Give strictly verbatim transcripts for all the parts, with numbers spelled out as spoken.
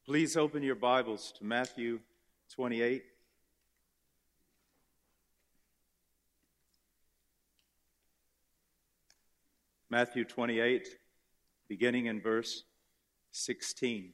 Please open your Bibles to Matthew twenty-eight. Matthew twenty-eight, beginning in verse sixteen.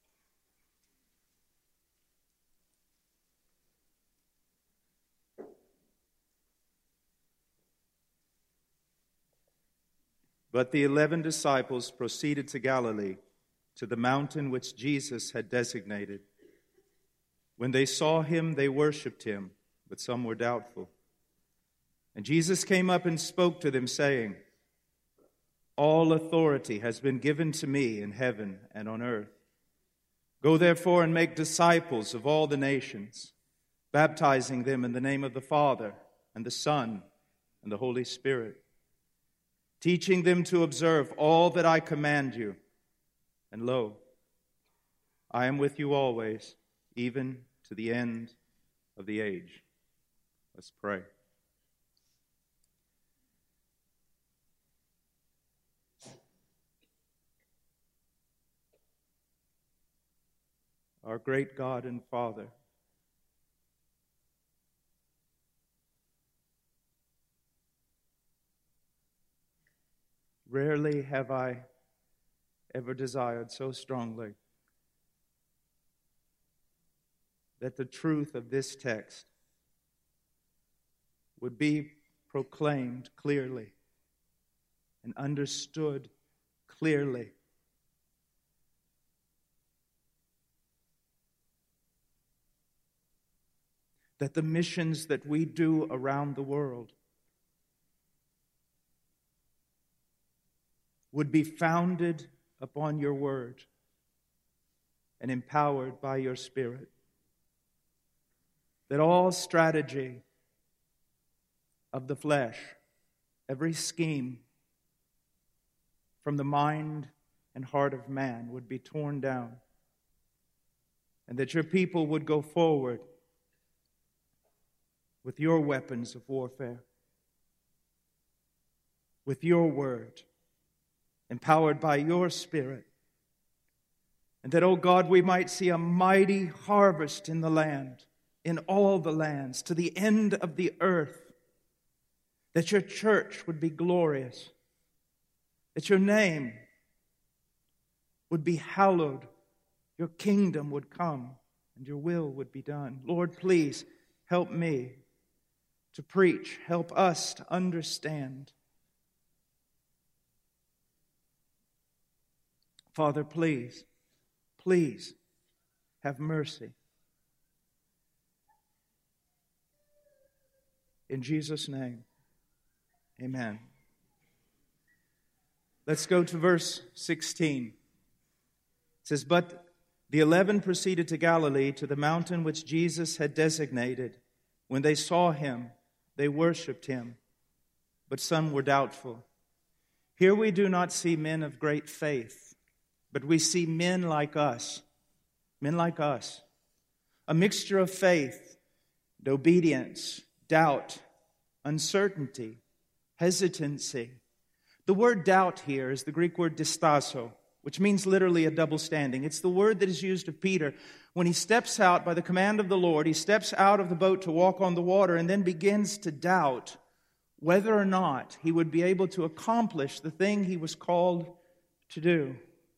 But the eleven disciples proceeded to Galilee, to the mountain which Jesus had designated. When they saw him, they worshipped him, but some were doubtful. And Jesus came up and spoke to them, saying, "All authority has been given to me in heaven and on earth. Go therefore and make disciples of all the nations, baptizing them in the name of the Father and the Son and the Holy Spirit, teaching them to observe all that I command you. And lo, I am with you always, even to the end of the age." Let's pray. Our great God and Father, rarely have I ever desired so strongly that the truth of this text would be proclaimed clearly and understood clearly. That the missions that we do around the world would be founded upon your word and empowered by your Spirit. That all strategy of the flesh, every scheme from the mind and heart of man would be torn down, and that your people would go forward with your weapons of warfare, with your word, empowered by your Spirit. And that, oh God, we might see a mighty harvest in the land, in all the lands, to the end of the earth. That your church would be glorious. That your name would be hallowed. Your kingdom would come and your will would be done. Lord, please help me to preach. Help us to understand. Father, please, please have mercy. In Jesus' name, amen. Let's go to verse sixteen. It says, "But the eleven proceeded to Galilee, to the mountain which Jesus had designated. When they saw him, they worshipped him, but some were doubtful." Here we do not see men of great faith, but we see men like us, men like us, a mixture of faith and obedience, doubt, uncertainty, hesitancy. The word doubt here is the Greek word distasso, which means literally a double standing. It's the word that is used of Peter when he steps out by the command of the Lord. He steps out of the boat to walk on the water and then begins to doubt whether or not he would be able to accomplish the thing he was called to do.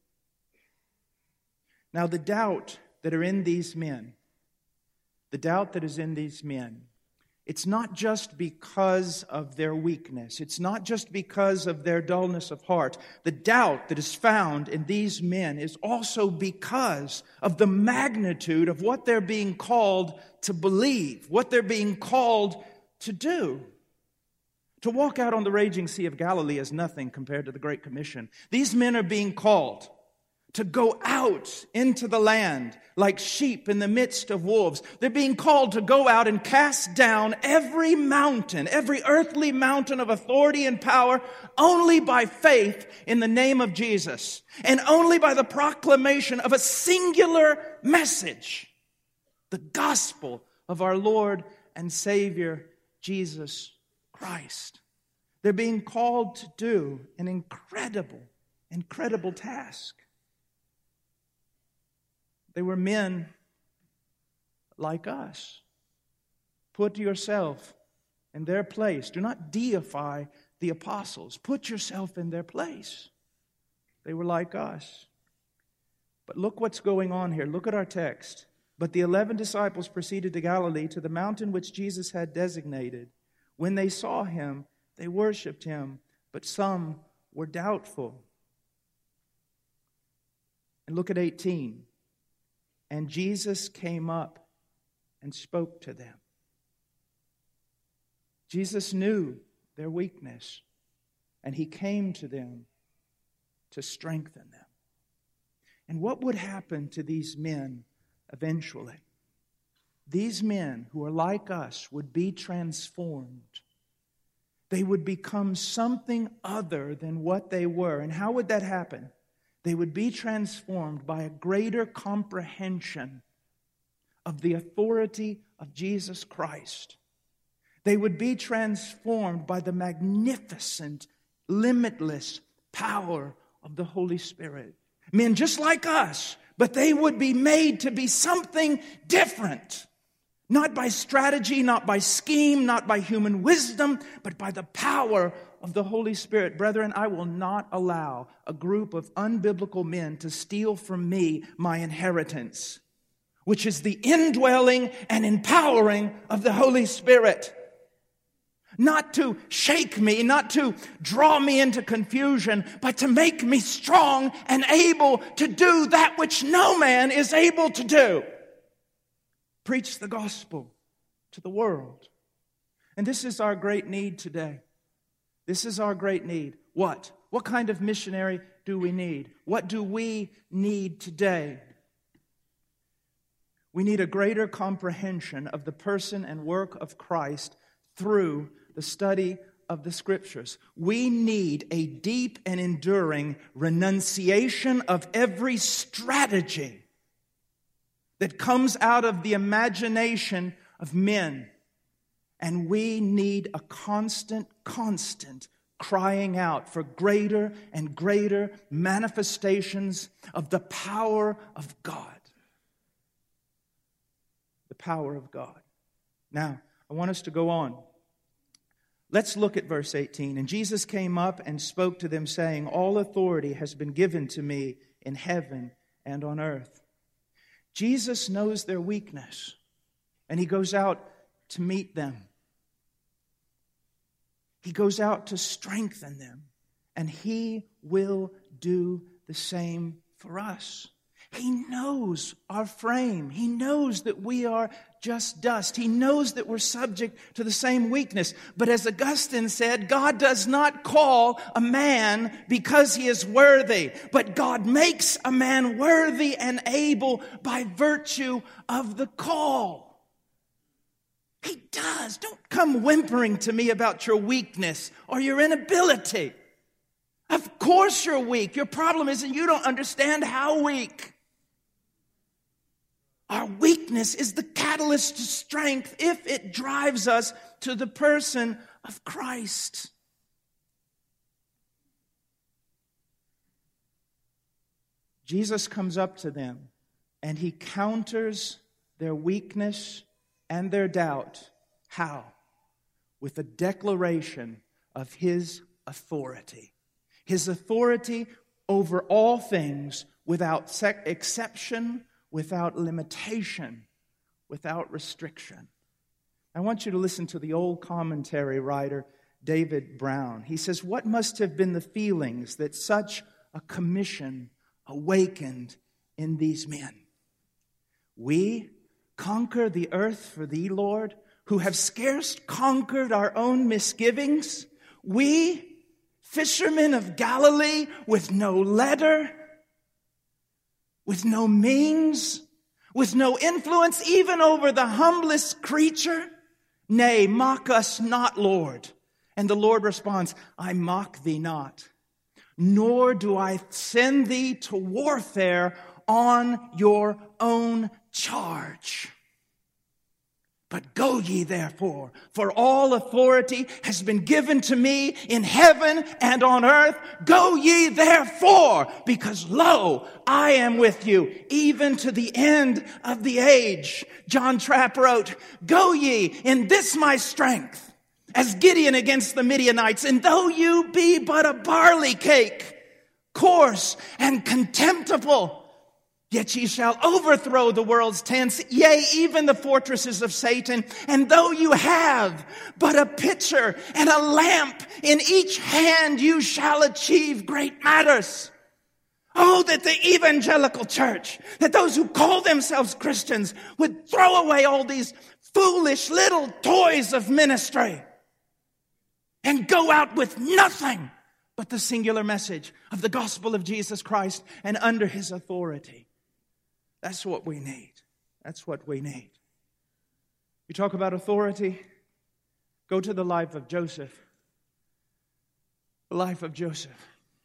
Now, the doubt that are in these men, the doubt that is in these men, it's not just because of their weakness. It's not just because of their dullness of heart. The doubt that is found in these men is also because of the magnitude of what they're being called to believe, what they're being called to do. To walk out on the raging Sea of Galilee is nothing compared to the Great Commission. These men are being called to go out into the land like sheep in the midst of wolves. They're being called to go out and cast down every mountain, every earthly mountain of authority and power, only by faith in the name of Jesus, and only by the proclamation of a singular message, the gospel of our Lord and Savior, Jesus Christ. They're being called to do an incredible, incredible task. They were men like us. Put yourself in their place. Do not deify the apostles. Put yourself in their place. They were like us. But look what's going on here. Look at our text. But the eleven disciples proceeded to Galilee, to the mountain which Jesus had designated. When they saw him, they worshipped him, but some were doubtful. And look at eighteen. And Jesus came up and spoke to them. Jesus knew their weakness, and he came to them to strengthen them. And what would happen to these men eventually? These men who are like us would be transformed. They would become something other than what they were. And how would that happen? They would be transformed by a greater comprehension of the authority of Jesus Christ. They would be transformed by the magnificent, limitless power of the Holy Spirit. Men just like us, but they would be made to be something different. Not by strategy, not by scheme, not by human wisdom, but by the power of the Holy Spirit. Brethren, I will not allow a group of unbiblical men to steal from me my inheritance, which is the indwelling and empowering of the Holy Spirit. Not to shake me, not to draw me into confusion, but to make me strong and able to do that which no man is able to do. Preach the gospel to the world. And this is our great need today. This is our great need. What? What kind of missionary do we need? What do we need today? We need a greater comprehension of the person and work of Christ through the study of the Scriptures. We need a deep and enduring renunciation of every strategy that comes out of the imagination of men. And we need a constant, constant crying out for greater and greater manifestations of the power of God. The power of God. Now, I want us to go on. Let's look at verse eighteen. And Jesus came up and spoke to them, saying, all authority has been given to me in heaven and on earth. Jesus knows their weakness, and he goes out to meet them. He goes out to strengthen them, and he will do the same for us. He knows our frame. He knows that we are just dust. He knows that we're subject to the same weakness. But as Augustine said, God does not call a man because he is worthy, but God makes a man worthy and able by virtue of the call. He does. Don't come whimpering to me about your weakness or your inability. Of course you're weak. Your problem is that you don't understand how weak. Our weakness is the catalyst to strength if it drives us to the person of Christ. Jesus comes up to them and he counters their weakness and their doubt. How? With a declaration of his authority. His authority over all things without exception, without limitation, without restriction. I want you to listen to the old commentary writer, David Brown. He says, what must have been the feelings that such a commission awakened in these men? We conquer the earth for thee, Lord, who have scarce conquered our own misgivings. We, fishermen of Galilee, with no letter, with no means, with no influence even over the humblest creature. Nay, mock us not, Lord. And the Lord responds, I mock thee not, nor do I send thee to warfare on your own charge. But go ye therefore, for all authority has been given to me in heaven and on earth. Go ye therefore, because lo, I am with you, even to the end of the age. John Trapp wrote, go ye in this my strength, as Gideon against the Midianites, and though you be but a barley cake, coarse and contemptible, yet ye shall overthrow the world's tents, yea, even the fortresses of Satan. And though you have but a pitcher and a lamp in each hand, you shall achieve great matters. Oh, that the evangelical church, that those who call themselves Christians would throw away all these foolish little toys of ministry and go out with nothing but the singular message of the gospel of Jesus Christ and under his authority. That's what we need. That's what we need. You talk about authority, go to the life of Joseph. The life of Joseph.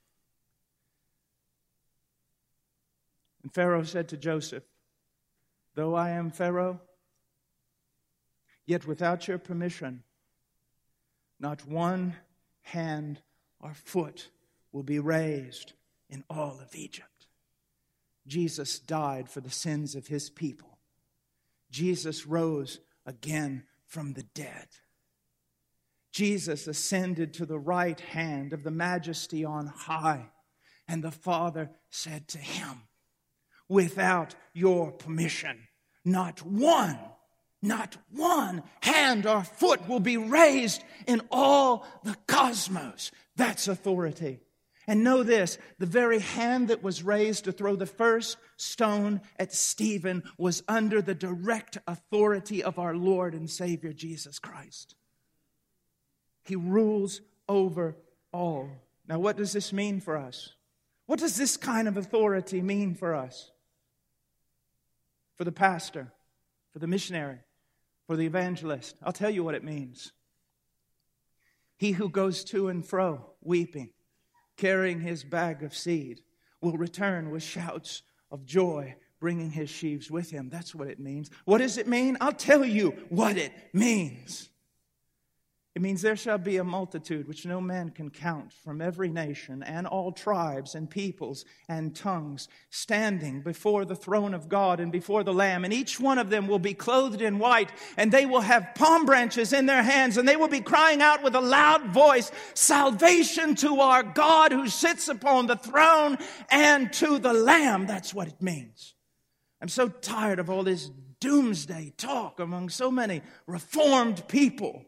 And Pharaoh said to Joseph, though I am Pharaoh, yet without your permission, not one hand or foot will be raised in all of Egypt. Jesus died for the sins of his people. Jesus rose again from the dead. Jesus ascended to the right hand of the Majesty on high. And the Father said to him, without your permission, not one, not one hand or foot will be raised in all the cosmos. That's authority. And know this, the very hand that was raised to throw the first stone at Stephen was under the direct authority of our Lord and Savior Jesus Christ. He rules over all. Now, what does this mean for us? What does this kind of authority mean for us? For the pastor, for the missionary, for the evangelist. I'll tell you what it means. He who goes to and fro, weeping, carrying his bag of seed, will return with shouts of joy, bringing his sheaves with him. That's what it means. What does it mean? I'll tell you what it means. It means there shall be a multitude which no man can count from every nation and all tribes and peoples and tongues standing before the throne of God and before the Lamb. And each one of them will be clothed in white, and they will have palm branches in their hands, and they will be crying out with a loud voice, salvation to our God who sits upon the throne and to the Lamb. That's what it means. I'm so tired of all this doomsday talk among so many reformed people.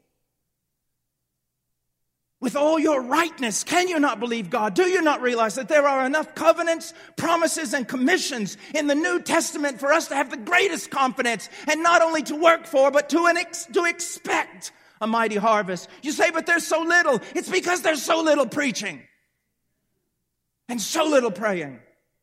With all your rightness, can you not believe God? Do you not realize that there are enough covenants, promises, and commissions in the New Testament for us to have the greatest confidence and not only to work for, but to, an ex- to expect a mighty harvest? You say, but there's so little. It's because there's so little preaching and so little praying.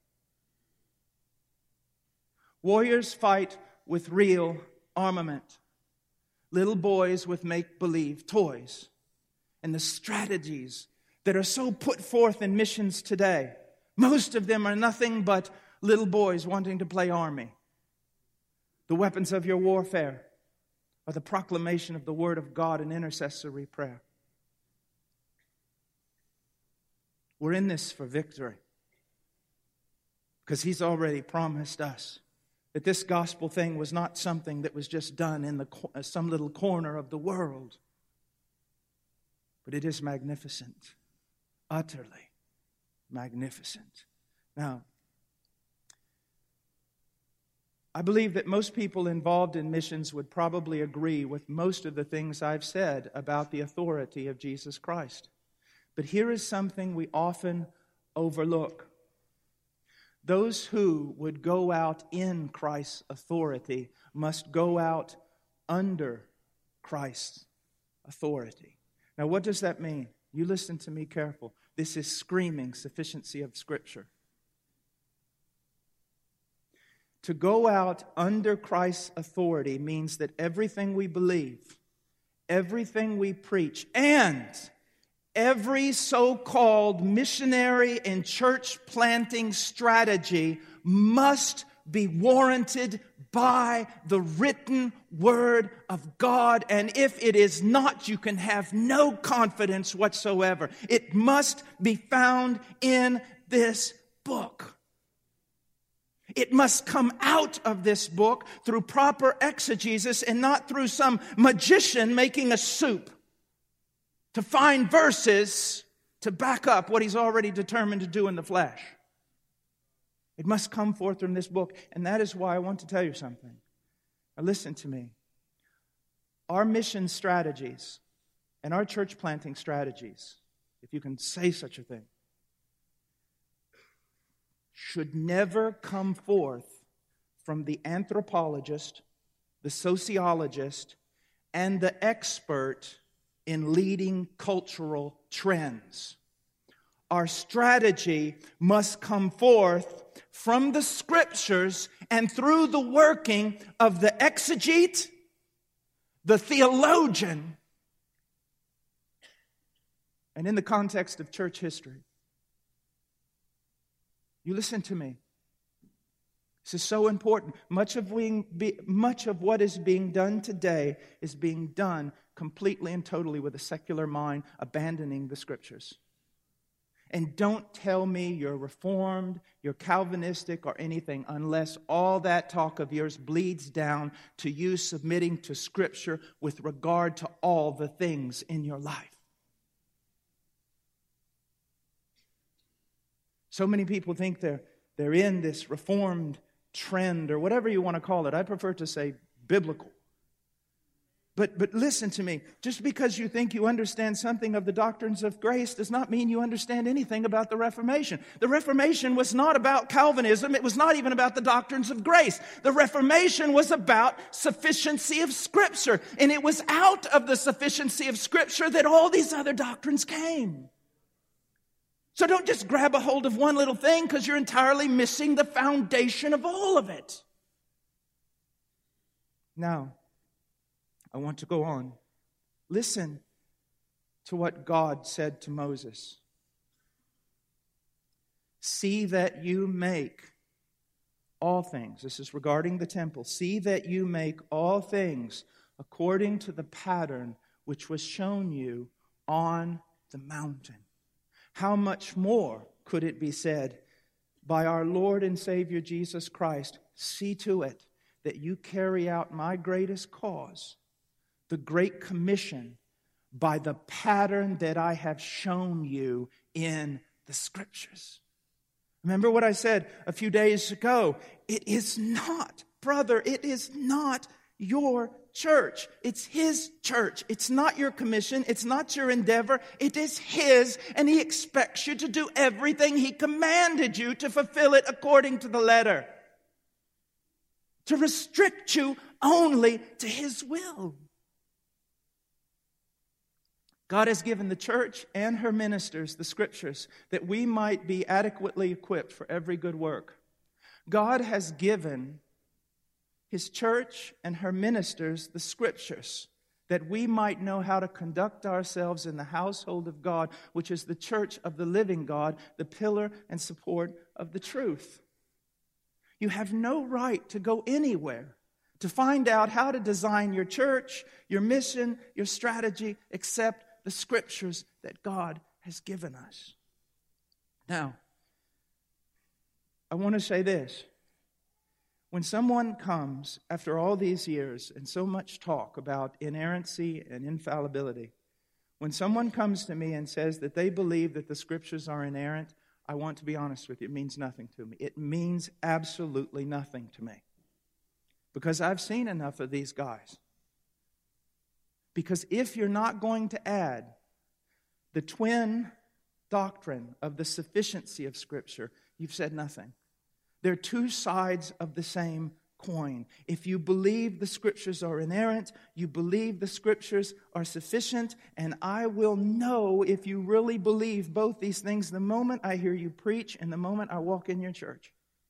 Warriors fight with real armament. Little boys with make-believe toys. And the strategies that are so put forth in missions today, most of them are nothing but little boys wanting to play army. The weapons of your warfare are the proclamation of the Word of God and intercessory prayer. We're in this for victory because He's already promised us that this gospel thing was not something that was just done in the some little corner of the world. But it is magnificent, utterly magnificent. Now, I believe that most people involved in missions would probably agree with most of the things I've said about the authority of Jesus Christ. But here is something we often overlook. Those who would go out in Christ's authority must go out under Christ's authority. Now, what does that mean? You listen to me careful. This is screaming sufficiency of Scripture. To go out under Christ's authority means that everything we believe, everything we preach, and every so-called missionary and church planting strategy must be warranted by the written word of God. And if it is not, you can have no confidence whatsoever. It must be found in this book. It must come out of this book through proper exegesis and not through some magician making a soup to find verses to back up what he's already determined to do in the flesh. It must come forth from this book. And that is why I want to tell you something. Now listen to me. Our mission strategies and our church planting strategies, if you can say such a thing, should never come forth from the anthropologist, the sociologist, and the expert in leading cultural trends. Our strategy must come forth from the Scriptures and through the working of the exegete, the theologian, and in the context of church history. You listen to me. This is so important. Much of, we, be, much of what is being done today is being done completely and totally with a secular mind, abandoning the Scriptures. And don't tell me you're Reformed, you're Calvinistic, or anything unless all that talk of yours bleeds down to you submitting to Scripture with regard to all the things in your life. So many people think they're, they're in this Reformed trend or whatever you want to call it. I prefer to say biblical. But, but listen to me. Just because you think you understand something of the doctrines of grace does not mean you understand anything about the Reformation. The Reformation was not about Calvinism. It was not even about the doctrines of grace. The Reformation was about sufficiency of Scripture. And it was out of the sufficiency of Scripture that all these other doctrines came. So don't just grab a hold of one little thing because you're entirely missing the foundation of all of it. Now, I want to go on. Listen to what God said to Moses. See that you make all things. This is regarding the temple. See that you make all things according to the pattern which was shown you on the mountain. How much more could it be said by our Lord and Savior Jesus Christ? See to it that you carry out my greatest cause, the Great Commission, by the pattern that I have shown you in the Scriptures. Remember what I said a few days ago. It is not, brother, it is not your church. It's His church. It's not your commission. It's not your endeavor. It is His, and He expects you to do everything He commanded you to fulfill it according to the letter. To restrict you only to His will. God has given the church and her ministers the Scriptures that we might be adequately equipped for every good work. God has given His church and her ministers the Scriptures that we might know how to conduct ourselves in the household of God, which is the church of the living God, the pillar and support of the truth. You have no right to go anywhere to find out how to design your church, your mission, your strategy, except the Scriptures that God has given us. Now, I want to say this. When someone comes after all these years and so much talk about inerrancy and infallibility, when someone comes to me and says that they believe that the Scriptures are inerrant, I want to be honest with you, it means nothing to me. It means absolutely nothing to me. Because I've seen enough of these guys. Because if you're not going to add the twin doctrine of the sufficiency of Scripture, you've said nothing. They're two sides of the same coin. If you believe the Scriptures are inerrant, you believe the Scriptures are sufficient, and I will know if you really believe both these things the moment I hear you preach and the moment I walk in your church.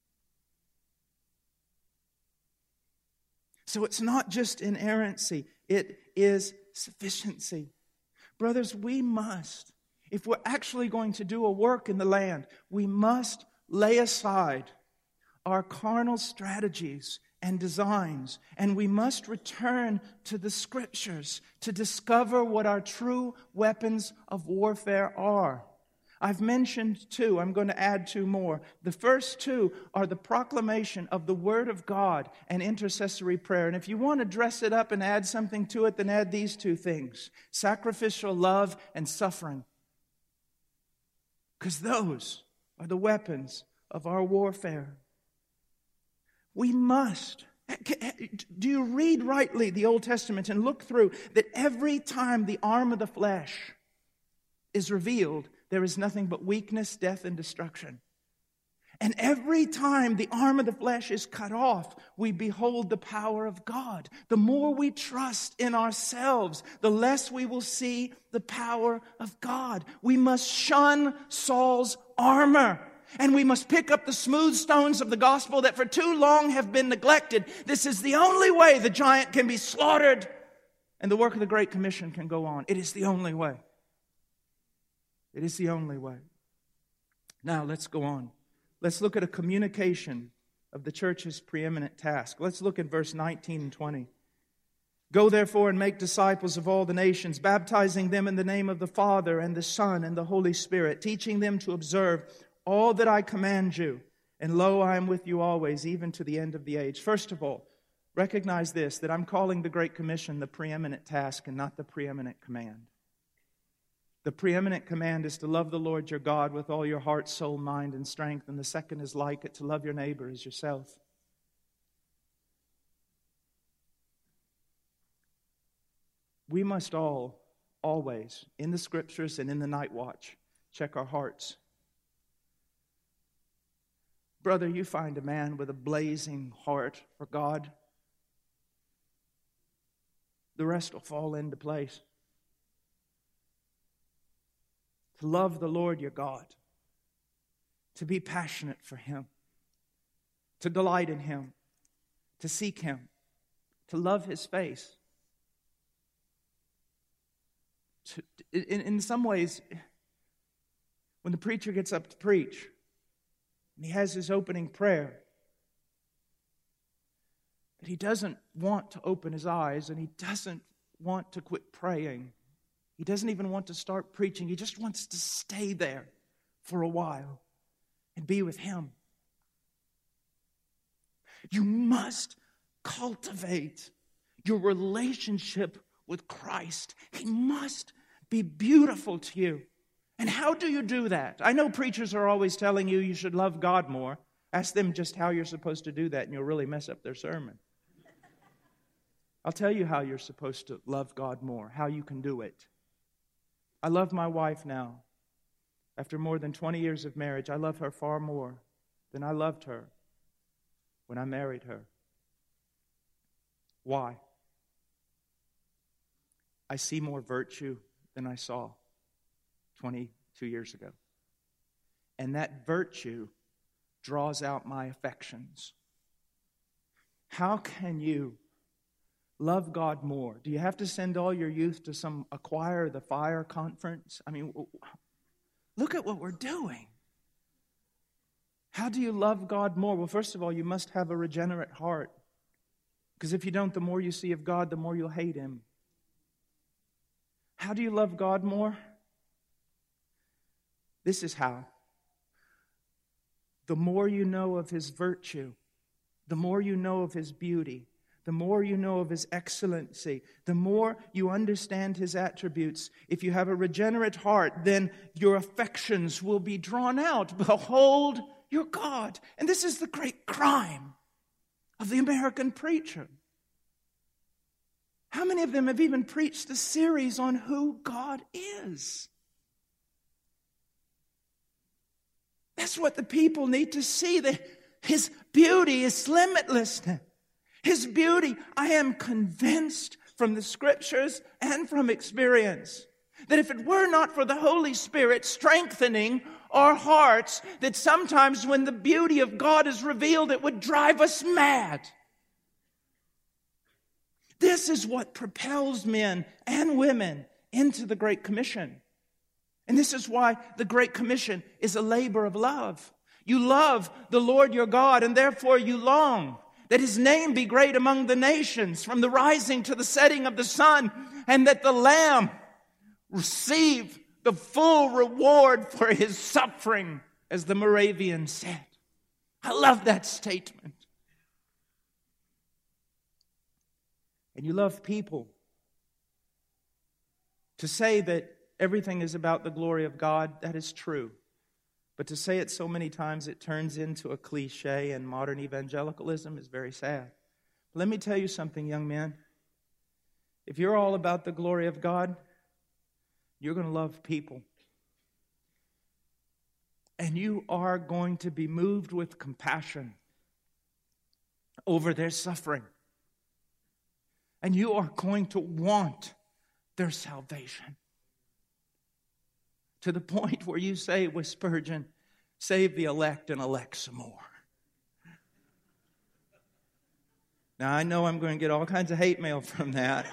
So it's not just inerrancy, it is sufficiency. Brothers, we must, if we're actually going to do a work in the land, we must lay aside our carnal strategies and designs, and we must return to the Scriptures to discover what our true weapons of warfare are. I've mentioned two. I'm going to add two more. The first two are the proclamation of the Word of God and intercessory prayer. And if you want to dress it up and add something to it, then add these two things: sacrificial love and suffering. Because those are the weapons of our warfare. We must. Do you read rightly the Old Testament and look through that every time the arm of the flesh is revealed, there is nothing but weakness, death, and destruction. And every time the arm of the flesh is cut off, we behold the power of God. The more we trust in ourselves, the less we will see the power of God. We must shun Saul's armor. And we must pick up the smooth stones of the gospel that for too long have been neglected. This is the only way the giant can be slaughtered and the work of the Great Commission can go on. It is the only way. It is the only way. Now let's go on. Let's look at a communication of the church's preeminent task. Let's look at verse nineteen and twenty. Go therefore and make disciples of all the nations, baptizing them in the name of the Father and the Son and the Holy Spirit, teaching them to observe all that I command you. And lo, I am with you always, even to the end of the age. First of all, recognize this, that I'm calling the Great Commission the preeminent task and not the preeminent command. The preeminent command is to love the Lord your God with all your heart, soul, mind, and strength. And the second is like it, to love your neighbor as yourself. We must all, always, in the Scriptures and in the night watch, check our hearts. Brother, you find a man with a blazing heart for God, the rest will fall into place. To love the Lord your God, to be passionate for Him, to delight in Him, to seek Him, to love His face. To, in, in some ways, when the preacher gets up to preach, and he has his opening prayer, but he doesn't want to open his eyes, and he doesn't want to quit praying. He doesn't even want to start preaching. He just wants to stay there for a while and be with Him. You must cultivate your relationship with Christ. He must be beautiful to you. And how do you do that? I know preachers are always telling you you should love God more. Ask them just how you're supposed to do that, and you'll really mess up their sermon. I'll tell you how you're supposed to love God more, how you can do it. I love my wife now. After more than twenty years of marriage, I love her far more than I loved her when I married her. Why? I see more virtue than I saw twenty-two years ago. And that virtue draws out my affections. How can you love God more? Do you have to send all your youth to some Acquire the Fire conference? I mean, look at what we're doing. How do you love God more? Well, first of all, you must have a regenerate heart. Because if you don't, the more you see of God, the more you'll hate Him. How do you love God more? This is how. The more you know of His virtue, the more you know of His beauty, the more you know of His excellency, the more you understand His attributes. If you have a regenerate heart, then your affections will be drawn out. Behold your God. And this is the great crime of the American preacher. How many of them have even preached a series on who God is? That's what the people need to see. That His beauty is limitless. His beauty, I am convinced from the Scriptures and from experience, that if it were not for the Holy Spirit strengthening our hearts, that sometimes when the beauty of God is revealed, it would drive us mad. This is what propels men and women into the Great Commission. And this is why the Great Commission is a labor of love. You love the Lord your God, and therefore you long that His name be great among the nations, from the rising to the setting of the sun, and that the Lamb receive the full reward for His suffering, as the Moravian said. I love that statement. And you love people. To say that everything is about the glory of God, that is true. But to say it so many times it turns into a cliche, and modern evangelicalism is very sad. Let me tell you something, young men. If you're all about the glory of God, you're going to love people. And you are going to be moved with compassion over their suffering. And you are going to want their salvation. To the point where you say with Spurgeon, save the elect and elect some more. Now, I know I'm going to get all kinds of hate mail from that.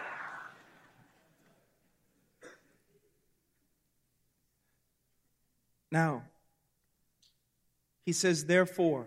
Now, he says, therefore.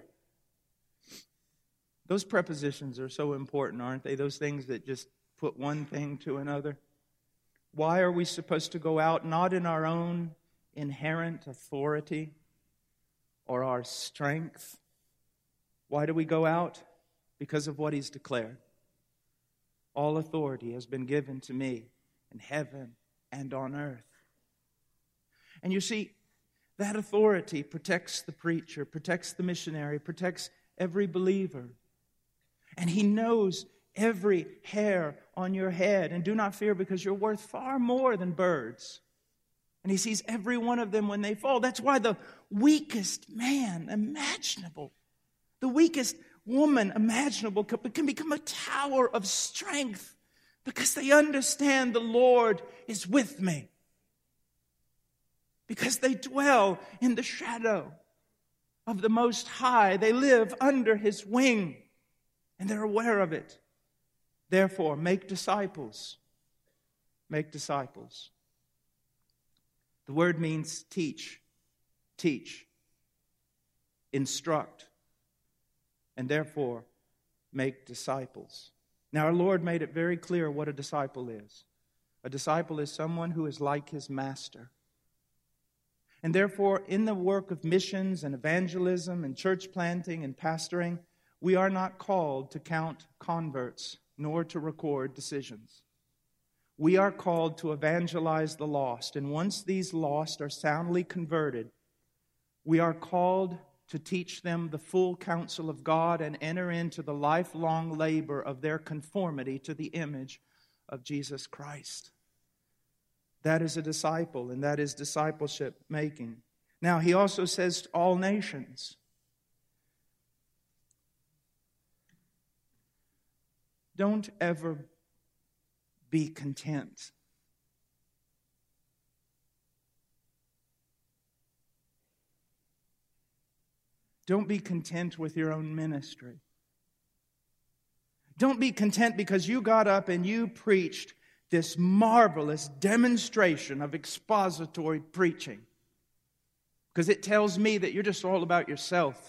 Those prepositions are so important, aren't they? Those things that just put one thing to another. Why are we supposed to go out? Not in our own inherent authority or our strength. Why do we go out? Because of what He's declared. All authority has been given to me in heaven and on earth. And you see, that authority protects the preacher, protects the missionary, protects every believer. And He knows every hair on your head. And do not fear, because you're worth far more than birds. And He sees every one of them when they fall. That's why the weakest man imaginable, the weakest woman imaginable can become a tower of strength, because they understand the Lord is with me. Because they dwell in the shadow of the Most High. They live under His wing, and they're aware of it. Therefore, make disciples. Make disciples. The word means teach, teach, instruct, and therefore make disciples. Now, our Lord made it very clear what a disciple is. A disciple is someone who is like his master. And therefore, in the work of missions and evangelism and church planting and pastoring, we are not called to count converts nor to record decisions. We are called to evangelize the lost. And once these lost are soundly converted, we are called to teach them the full counsel of God and enter into the lifelong labor of their conformity to the image of Jesus Christ. That is a disciple, and that is discipleship making. Now, he also says all nations. Don't ever be content. Don't be content with your own ministry. Don't be content because you got up and you preached this marvelous demonstration of expository preaching. Because it tells me that you're just all about yourself.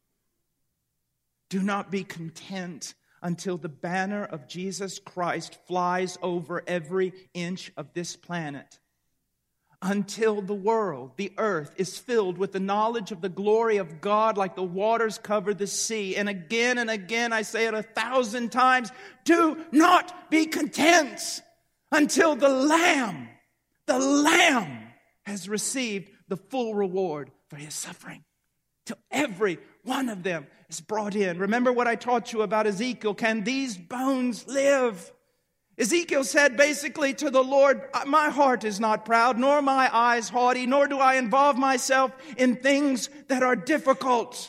Do not be content until the banner of Jesus Christ flies over every inch of this planet. Until the world, the earth, is filled with the knowledge of the glory of God like the waters cover the sea. And again and again, I say it a thousand times, do not be content until the Lamb, the Lamb has received the full reward for His suffering. Till every one of them is brought in. Remember what I taught you about Ezekiel. Can these bones live? Ezekiel said basically to the Lord, my heart is not proud, nor my eyes haughty, nor do I involve myself in things that are difficult.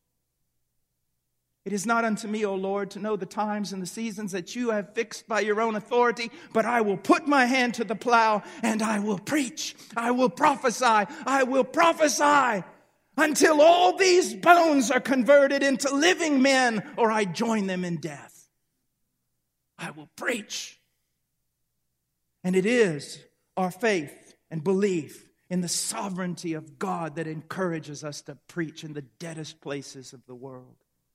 It is not unto me, O Lord, to know the times and the seasons that you have fixed by your own authority, but I will put my hand to the plow and I will preach. I will prophesy. I will prophesy until all these bones are converted into living men, or I join them in death. I will preach. And it is our faith and belief in the sovereignty of God that encourages us to preach in the deadest places of the world.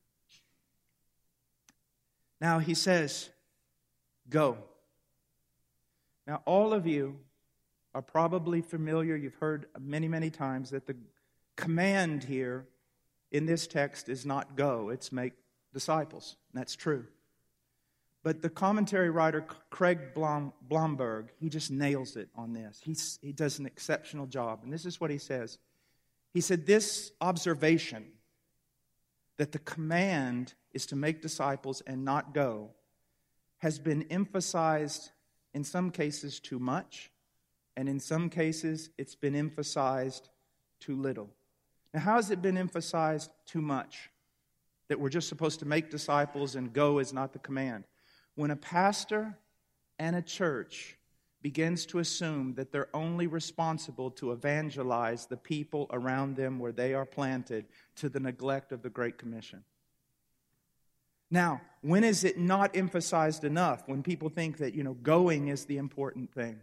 Now he says, go. Now all of you are probably familiar, you've heard many, many times that the command here in this text is not go, it's make disciples. And that's true. But the commentary writer Craig Blom, Blomberg, he just nails it on this. He's, he does an exceptional job. And this is what he says. He said, this observation that the command is to make disciples and not go has been emphasized in some cases too much, and in some cases it's been emphasized too little. Now, how has it been emphasized too much? That we're just supposed to make disciples and go is not the command. When a pastor and a church begins to assume that they're only responsible to evangelize the people around them where they are planted to the neglect of the Great Commission. Now, when is it not emphasized enough? When people think that, you know, going is the important thing.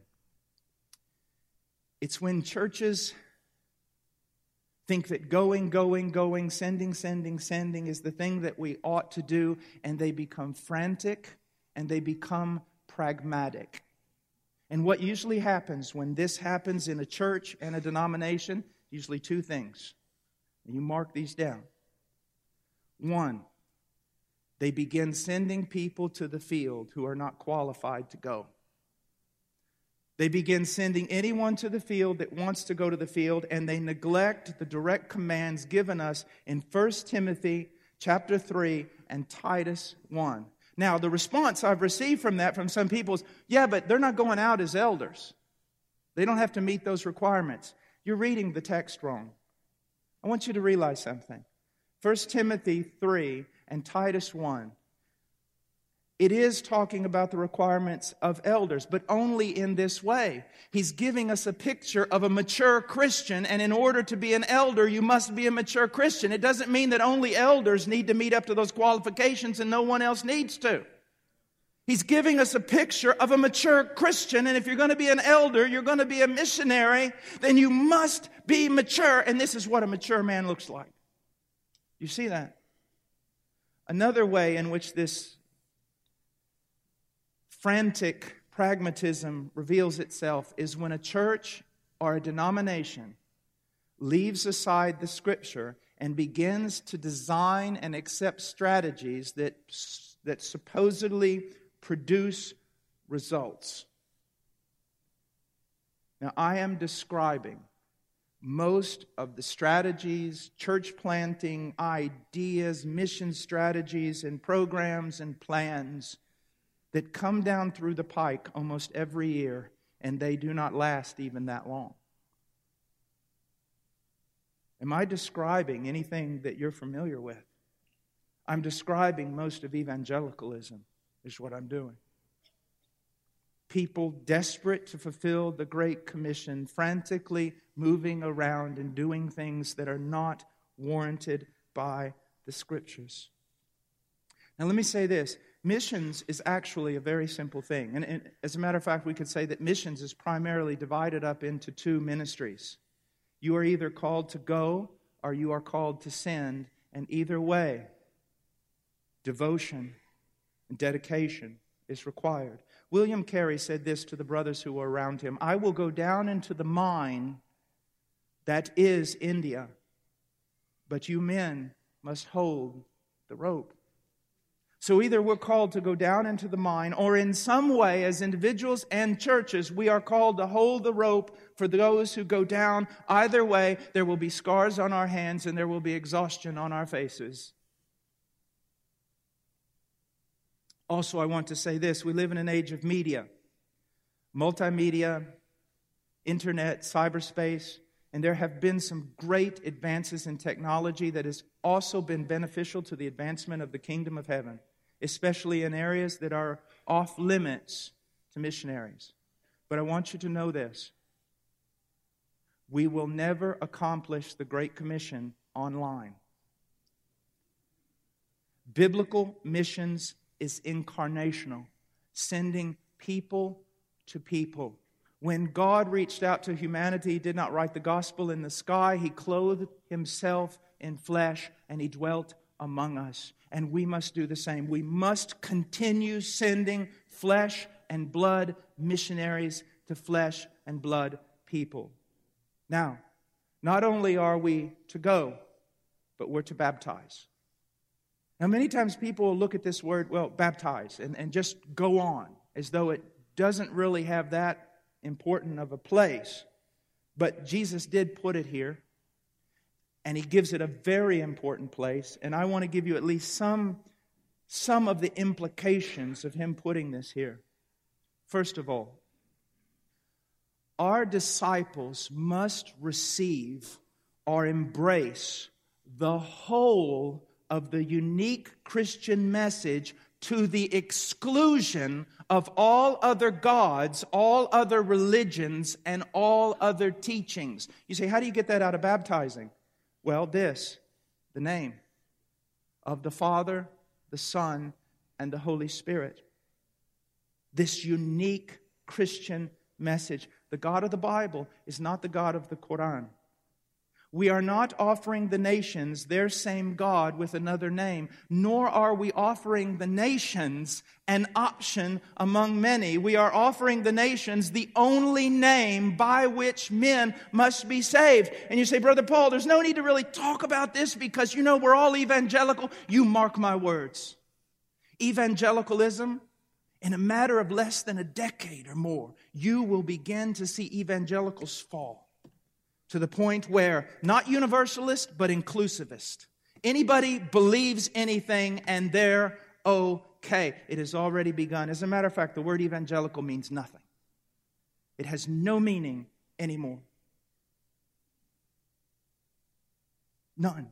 It's when churches think that going, going, going, sending, sending, sending is the thing that we ought to do, and they become frantic and they become pragmatic. And what usually happens when this happens in a church and a denomination, usually two things. And you mark these down. One, they begin sending people to the field who are not qualified to go. They begin sending anyone to the field that wants to go to the field, and they neglect the direct commands given us in First Timothy chapter three and Titus one. Now, the response I've received from that from some people is, yeah, but they're not going out as elders. They don't have to meet those requirements. You're reading the text wrong. I want you to realize something. First Timothy three and Titus one. It is talking about the requirements of elders, but only in this way. He's giving us a picture of a mature Christian, and in order to be an elder, you must be a mature Christian. It doesn't mean that only elders need to meet up to those qualifications and no one else needs to. He's giving us a picture of a mature Christian, and if you're going to be an elder, you're going to be a missionary, then you must be mature, and this is what a mature man looks like. You see that? Another way in which this frantic pragmatism reveals itself is when a church or a denomination leaves aside the Scripture and begins to design and accept strategies that, that supposedly produce results. Now, I am describing most of the strategies, church planting ideas, mission strategies, and programs and plans that come down through the pike almost every year, and they do not last even that long. Am I describing anything that you're familiar with? I'm describing most of evangelicalism, is what I'm doing. People desperate to fulfill the Great Commission, frantically moving around and doing things that are not warranted by the Scriptures. Now let me say this. Missions is actually a very simple thing. And, and as a matter of fact, we could say that missions is primarily divided up into two ministries. You are either called to go or you are called to send. And either way, devotion and dedication is required. William Carey said this to the brothers who were around him. I will go down into the mine that is India, but you men must hold the rope. So either we're called to go down into the mine, or in some way, as individuals and churches, we are called to hold the rope for those who go down. Either way, there will be scars on our hands and there will be exhaustion on our faces. Also, I want to say this. We live in an age of media, multimedia, internet, cyberspace, and there have been some great advances in technology that has also been beneficial to the advancement of the kingdom of heaven, especially in areas that are off limits to missionaries. But I want you to know this. We will never accomplish the Great Commission online. Biblical missions is incarnational, sending people to people. When God reached out to humanity, He did not write the gospel in the sky. He clothed Himself in flesh, and He dwelt among us. And we must do the same. We must continue sending flesh and blood missionaries to flesh and blood people. Now, not only are we to go, but we're to baptize. Now, many times people will look at this word, well, baptize, and, and just go on, as though it doesn't really have that important of a place. But Jesus did put it here, and He gives it a very important place. And I want to give you at least some, some of the implications of Him putting this here. First of all, our disciples must receive or embrace the whole of the unique Christian message to the exclusion of all other gods, all other religions, and all other teachings. You say, how do you get that out of baptizing? Well, this, the name of the Father, the Son, and the Holy Spirit. This unique Christian message. The God of the Bible is not the God of the Quran. We are not offering the nations their same God with another name, nor are we offering the nations an option among many. We are offering the nations the only name by which men must be saved. And you say, Brother Paul, there's no need to really talk about this because, you know, we're all evangelical. You mark my words. Evangelicalism, in a matter of less than a decade or more, you will begin to see evangelicals fall. To the point where, not universalist, but inclusivist. Anybody believes anything and they're okay. It has already begun. As a matter of fact, the word evangelical means nothing. It has no meaning anymore. None.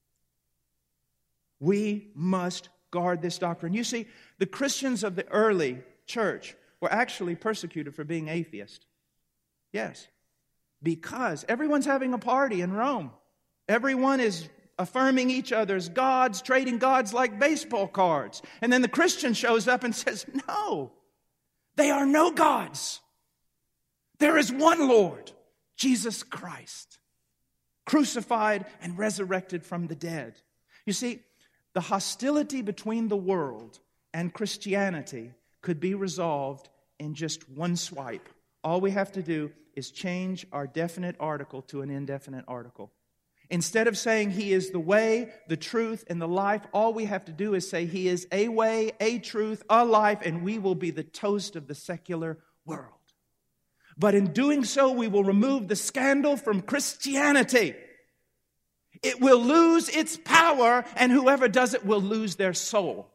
We must guard this doctrine. You see, the Christians of the early church were actually persecuted for being atheist. Yes. Because everyone's having a party in Rome. Everyone is affirming each other's gods, trading gods like baseball cards. And then the Christian shows up and says, no, they are no gods. There is one Lord, Jesus Christ, crucified and resurrected from the dead. You see, the hostility between the world and Christianity could be resolved in just one swipe. All we have to do is change our definite article to an indefinite article. Instead of saying He is the way, the truth, and the life, all we have to do is say He is a way, a truth, a life, and we will be the toast of the secular world. But in doing so, we will remove the scandal from Christianity. It will lose its power, and whoever does it will lose their soul.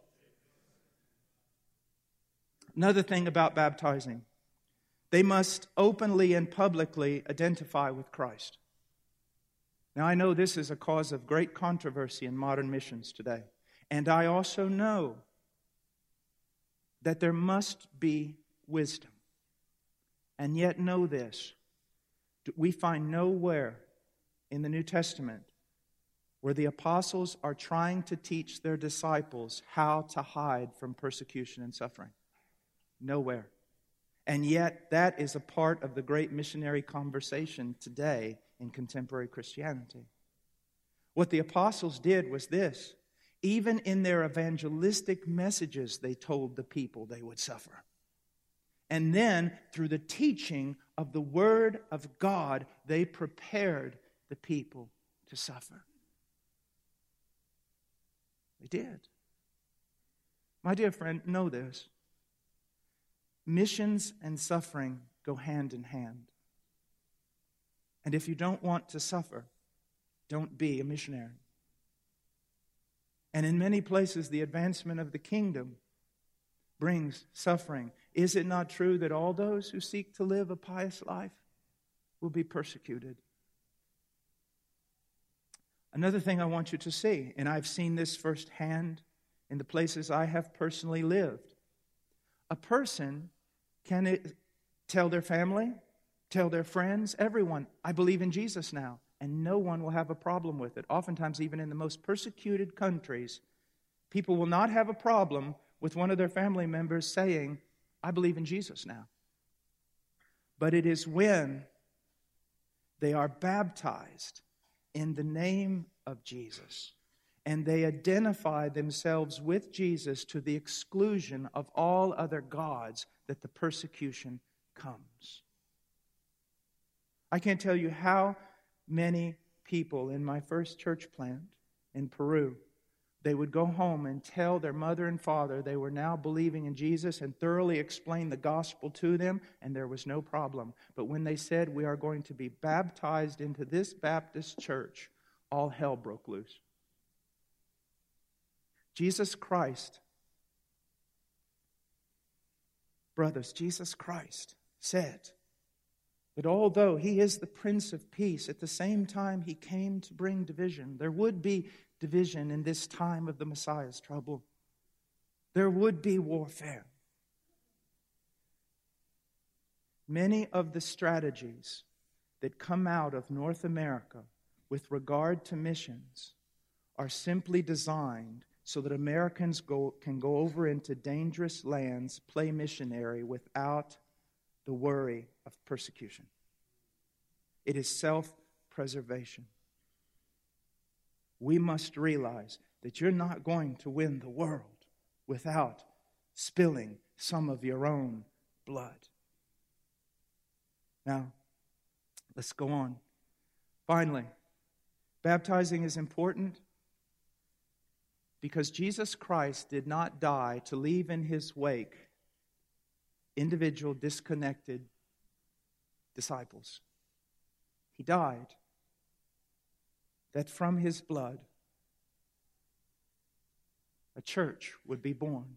Another thing about baptizing. They must openly and publicly identify with Christ. Now, I know this is a cause of great controversy in modern missions today. And I also know that there must be wisdom. And yet know this. We find nowhere in the New Testament where the apostles are trying to teach their disciples how to hide from persecution and suffering. Nowhere. And yet, that is a part of the great missionary conversation today in contemporary Christianity. What the apostles did was this. Even in their evangelistic messages, they told the people they would suffer. And then, through the teaching of the Word of God, they prepared the people to suffer. They did. My dear friend, know this. Missions and suffering go hand in hand. And if you don't want to suffer, don't be a missionary. And in many places, the advancement of the kingdom brings suffering. Is it not true that all those who seek to live a pious life will be persecuted? Another thing I want you to see, and I've seen this firsthand in the places I have personally lived. A person can it tell their family, tell their friends, everyone, I believe in Jesus now, and no one will have a problem with it. Oftentimes, even in the most persecuted countries, people will not have a problem with one of their family members saying, I believe in Jesus now. but it is when they are baptized in the name of Jesus, and they identify themselves with Jesus to the exclusion of all other gods, that the persecution comes. I can't tell you how many people in my first church plant in Peru, they would go home and tell their mother and father they were now believing in Jesus and thoroughly explain the gospel to them, and there was no problem. But when they said, we are going to be baptized into this Baptist church, all hell broke loose. Jesus Christ, brothers, Jesus Christ said that although He is the Prince of Peace, at the same time He came to bring division. There would be division in this time of the Messiah's trouble. There would be warfare. Many of the strategies that come out of North America with regard to missions are simply designed so that Americans go, can go over into dangerous lands, play missionary without the worry of persecution. It is self-preservation. We must realize that you're not going to win the world without spilling some of your own blood. Now, let's go on. Finally, baptizing is important because Jesus Christ did not die to leave in His wake individual disconnected disciples. He died that from His blood a church would be born.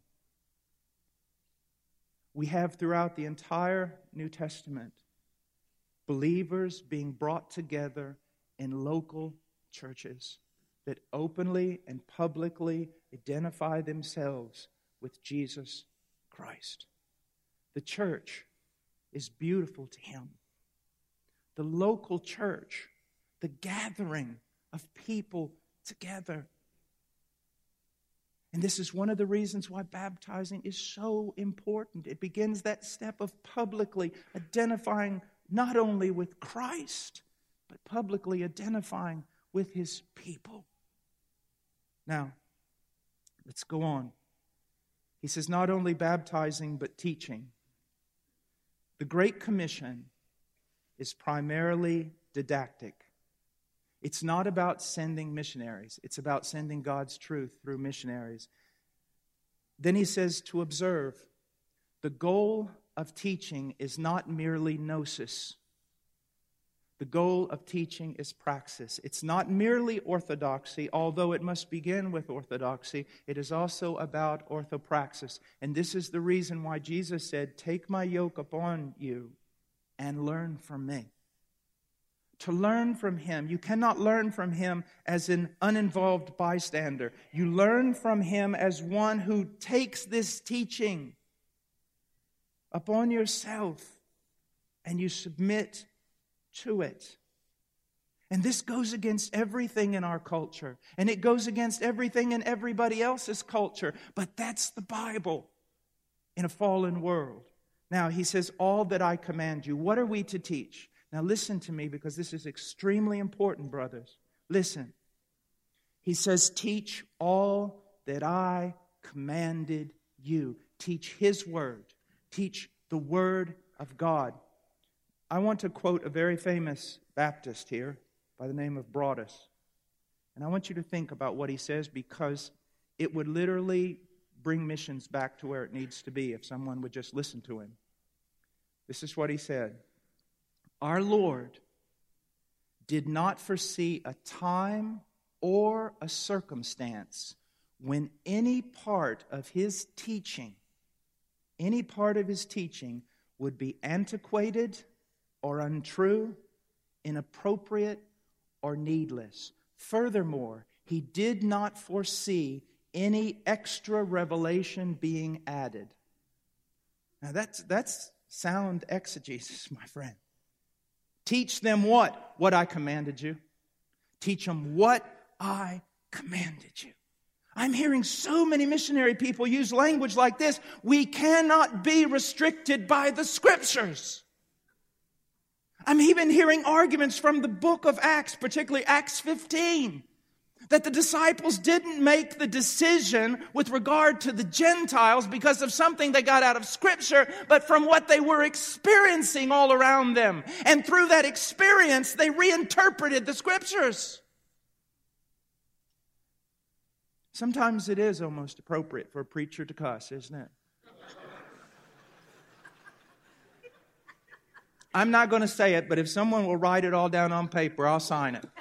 We have throughout the entire New Testament believers being brought together in local churches that openly and publicly identify themselves with Jesus Christ. The church is beautiful to Him. The local church, the gathering of people together. And this is one of the reasons why baptizing is so important. It begins that step of publicly identifying not only with Christ, but publicly identifying with His people. Now, let's go on. He says not only baptizing, but teaching. The Great Commission is primarily didactic. It's not about sending missionaries. It's about sending God's truth through missionaries. Then he says to observe. The goal of teaching is not merely gnosis. The goal of teaching is praxis. It's not merely orthodoxy, although it must begin with orthodoxy. It is also about orthopraxis. And this is the reason why Jesus said, take my yoke upon you and learn from me. To learn from Him, you cannot learn from Him as an uninvolved bystander. You learn from Him as one who takes this teaching upon yourself and you submit to it. And this goes against everything in our culture. And it goes against everything in everybody else's culture. But that's the Bible in a fallen world. Now, he says, all that I command you. What are we to teach? Now, listen to me because this is extremely important, brothers. Listen. He says, teach all that I commanded you. Teach His word. Teach the word of God. I want to quote a very famous Baptist here by the name of Broadus. And I want you to think about what he says because it would literally bring missions back to where it needs to be if someone would just listen to him. This is what he said. Our Lord did not foresee a time or a circumstance when any part of His teaching, any part of His teaching would be antiquated or untrue, inappropriate, or needless. Furthermore, He did not foresee any extra revelation being added. Now that's, that's sound exegesis, my friend. Teach them what? What I commanded you. Teach them what I commanded you. I'm hearing so many missionary people use language like this. We cannot be restricted by the Scriptures. I'm even hearing arguments from the book of Acts, particularly Acts fifteen, that the disciples didn't make the decision with regard to the Gentiles because of something they got out of Scripture, but from what they were experiencing all around them. And through that experience, they reinterpreted the Scriptures. Sometimes it is almost appropriate for a preacher to cuss, isn't it? I'm not going to say it, but if someone will write it all down on paper, I'll sign it.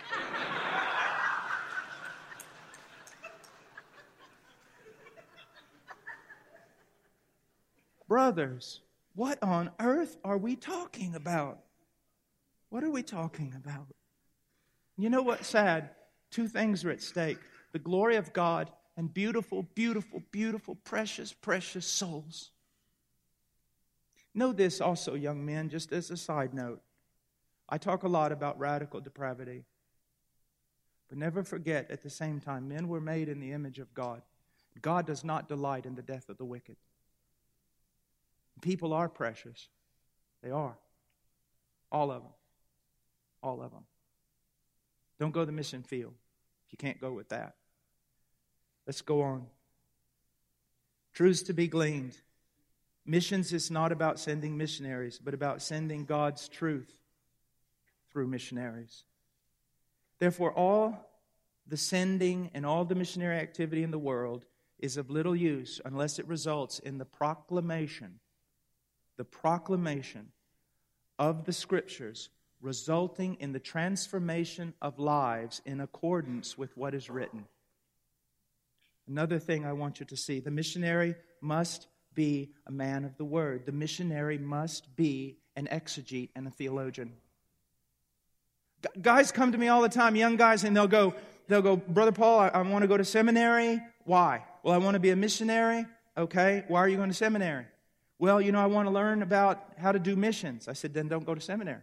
Brothers, what on earth are we talking about? What are we talking about? You know what's sad? Two things are at stake. The glory of God and beautiful, beautiful, beautiful, precious, precious souls. Know this also, young men, just as a side note. I talk a lot about radical depravity. But never forget, at the same time, men were made in the image of God. God does not delight in the death of the wicked. People are precious. They are. All of them. All of them. Don't go to the mission field if you can't go with that. Let's go on. Truths to be gleaned. Missions is not about sending missionaries, but about sending God's truth through missionaries. Therefore, all the sending and all the missionary activity in the world is of little use unless it results in the proclamation, the proclamation of the Scriptures, resulting in the transformation of lives in accordance with what is written. Another thing I want you to see, the missionary must be a man of the Word. The missionary must be an exegete and a theologian. G- guys come to me all the time, young guys, and they'll go, they'll go, Brother Paul, I, I want to go to seminary. Why? Well, I want to be a missionary. Okay, why are you going to seminary? Well, you know, I want to learn about how to do missions. I said, then don't go to seminary.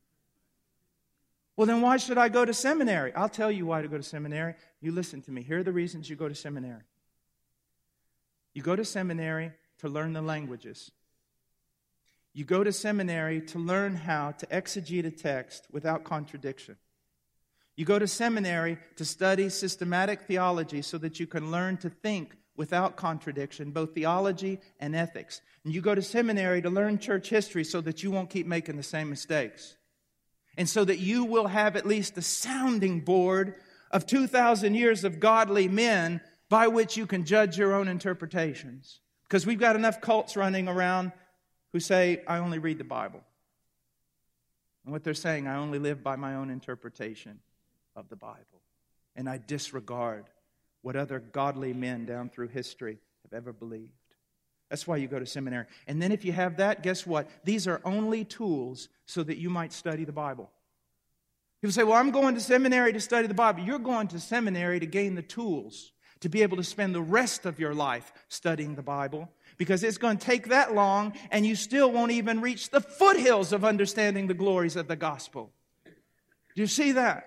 Well, then why should I go to seminary? I'll tell you why to go to seminary. You listen to me. Here are the reasons you go to seminary. You go to seminary to learn the languages. You go to seminary to learn how to exegete a text without contradiction. You go to seminary to study systematic theology so that you can learn to think without contradiction, both theology and ethics. And you go to seminary to learn church history so that you won't keep making the same mistakes. And so that you will have at least a sounding board of two thousand years of godly men by which you can judge your own interpretations. Because we've got enough cults running around who say, I only read the Bible. And what they're saying, I only live by my own interpretation of the Bible. And I disregard what other godly men down through history have ever believed. That's why you go to seminary. And then if you have that, guess what? These are only tools so that you might study the Bible. People say, well, I'm going to seminary to study the Bible. You're going to seminary to gain the tools to be able to spend the rest of your life studying the Bible, because it's going to take that long and you still won't even reach the foothills of understanding the glories of the gospel. Do you see that?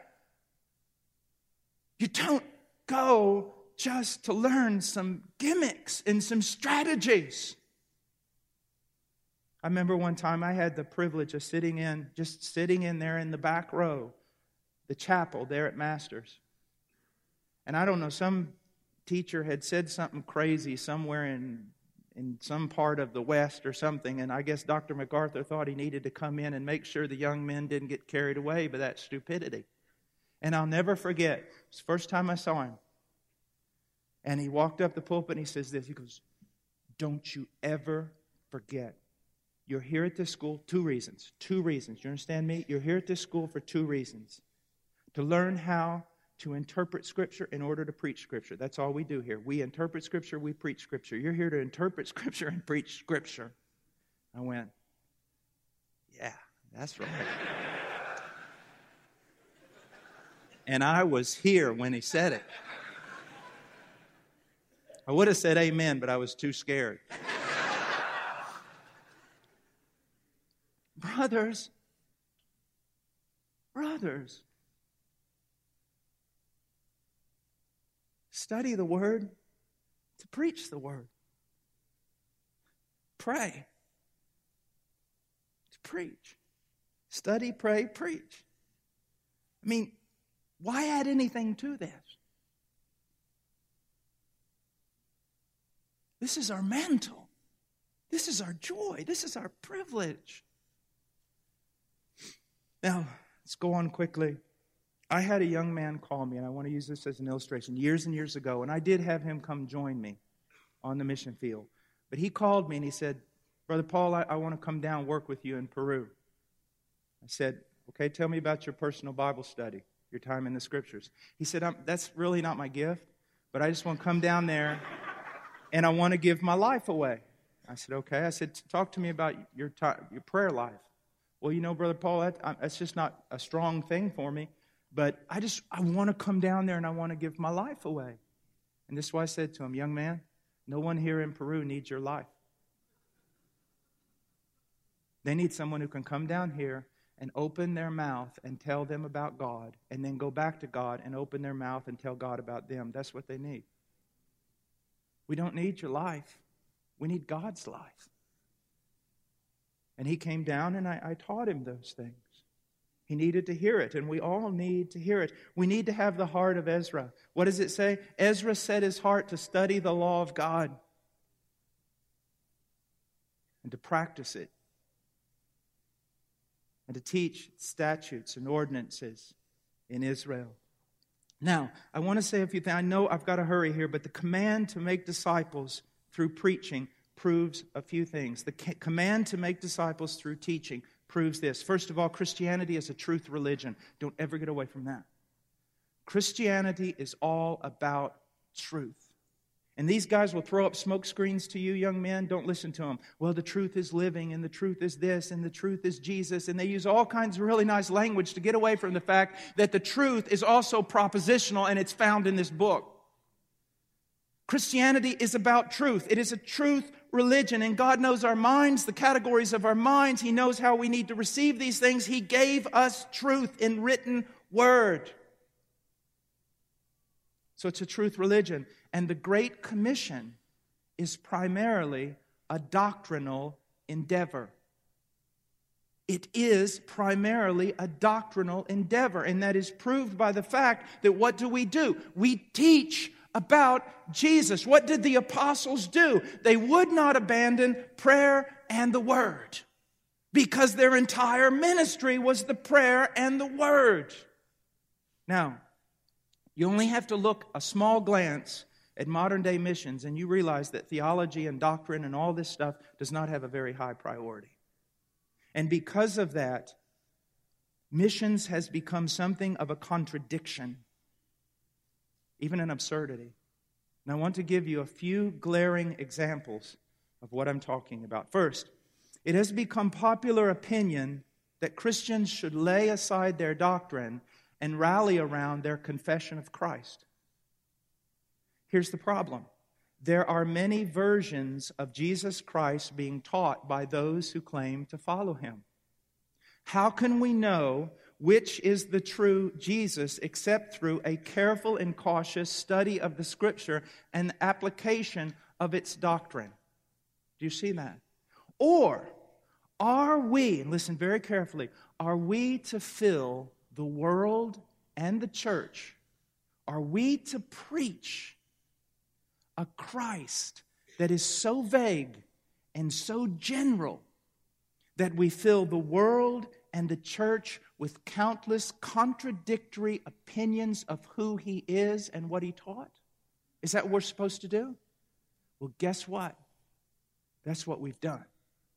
You don't go just to learn some gimmicks and some strategies. I remember one time I had the privilege of sitting in, just sitting in there in the back row, the chapel there at Masters. And I don't know, some teacher had said something crazy somewhere in in some part of the West or something, and I guess Doctor MacArthur thought he needed to come in and make sure the young men didn't get carried away by that stupidity. And I'll never forget, it was the first time I saw him. And he walked up the pulpit and he says this, he goes, don't you ever forget, you're here at this school, two reasons, two reasons. You understand me? You're here at this school for two reasons. To learn how to interpret Scripture in order to preach Scripture. That's all we do here. We interpret Scripture, we preach Scripture. You're here to interpret Scripture and preach Scripture. I went, yeah, that's right. And I was here when he said it. I would have said amen, but I was too scared. Brothers, brothers, study the Word to preach the Word. Pray to preach. Study, pray, preach. I mean, why add anything to this? This is our mantle. This is our joy. This is our privilege. Now, let's go on quickly. I had a young man call me, and I want to use this as an illustration, years and years ago, and I did have him come join me on the mission field. But he called me and he said, Brother Paul, I, I want to come down and work with you in Peru. I said, okay, tell me about your personal Bible study, your time in the Scriptures. He said, I'm, that's really not my gift, but I just want to come down there and I want to give my life away. I said, okay. I said, talk to me about your time, your prayer life. Well, you know, Brother Paul, that, that's just not a strong thing for me. But I just, I want to come down there and I want to give my life away. And this is why I said to him, young man, no one here in Peru needs your life. They need someone who can come down here and open their mouth and tell them about God, and then go back to God and open their mouth and tell God about them. That's what they need. We don't need your life. We need God's life. And he came down and I, I taught him those things. He needed to hear it, and we all need to hear it. We need to have the heart of Ezra. What does it say? Ezra set his heart to study the law of God and to practice it and to teach statutes and ordinances in Israel. Now, I want to say a few things. I know I've got to hurry here, but the command to make disciples through preaching proves a few things. The command to make disciples through teaching proves this. First of all, Christianity is a truth religion. Don't ever get away from that. Christianity is all about truth. And these guys will throw up smoke screens to you, young men. Don't listen to them. Well, the truth is living, and the truth is this, and the truth is Jesus. And they use all kinds of really nice language to get away from the fact that the truth is also propositional, and it's found in this book. Christianity is about truth. It is a truth religion, and God knows our minds, the categories of our minds. He knows how we need to receive these things. He gave us truth in written word. So it's a truth religion. And the Great Commission is primarily a doctrinal endeavor. It is primarily a doctrinal endeavor, and that is proved by the fact that what do we do? We teach about Jesus. What did the apostles do? They would not abandon prayer and the Word, because their entire ministry was the prayer and the Word. Now, you only have to look a small glance at modern day missions and you realize that theology and doctrine and all this stuff does not have a very high priority. And because of that, missions has become something of a contradiction, even an absurdity. And I want to give you a few glaring examples of what I'm talking about. First, it has become popular opinion that Christians should lay aside their doctrine and rally around their confession of Christ. Here's the problem. There are many versions of Jesus Christ being taught by those who claim to follow Him. How can we know which is the true Jesus except through a careful and cautious study of the Scripture and application of its doctrine? Do you see that? Or are we, and listen very carefully, are we to fill the world and the church? Are we to preach a Christ that is so vague and so general that we fill the world and the church with countless contradictory opinions of who He is and what He taught? Is that what we're supposed to do? Well, guess what? That's what we've done.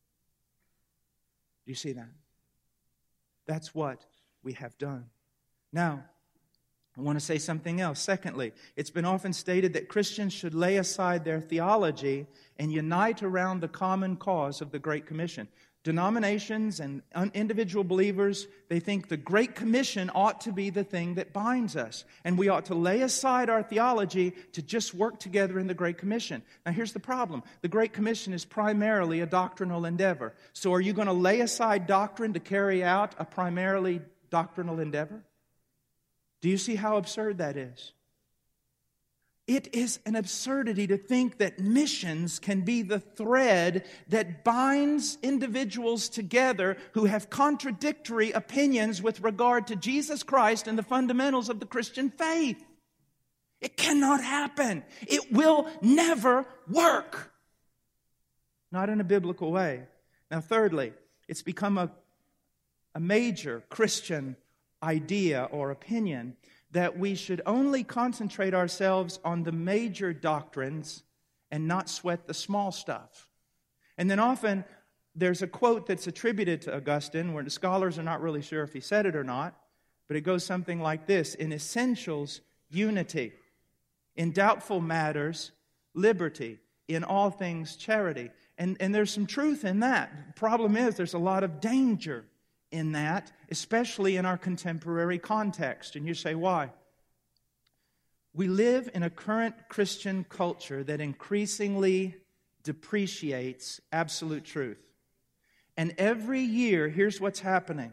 Do you see that? That's what we have done. Now, I want to say something else. Secondly, it's been often stated that Christians should lay aside their theology and unite around the common cause of the Great Commission. Denominations and individual believers, they think the Great Commission ought to be the thing that binds us. And we ought to lay aside our theology to just work together in the Great Commission. Now here's the problem. The Great Commission is primarily a doctrinal endeavor. So are you going to lay aside doctrine to carry out a primarily doctrinal endeavor? Do you see how absurd that is? It is an absurdity to think that missions can be the thread that binds individuals together who have contradictory opinions with regard to Jesus Christ and the fundamentals of the Christian faith. It cannot happen. It will never work. Not in a biblical way. Now, thirdly, it's become a, a major Christian idea or opinion that we should only concentrate ourselves on the major doctrines and not sweat the small stuff. And then often there's a quote that's attributed to Augustine where the scholars are not really sure if he said it or not, but it goes something like this: in essentials, unity; in doubtful matters, liberty; in all things, charity. And, and there's some truth in that. The problem is there's a lot of danger in that, especially in our contemporary context. And you say, why? We live in a current Christian culture that increasingly depreciates absolute truth. And every year, here's what's happening.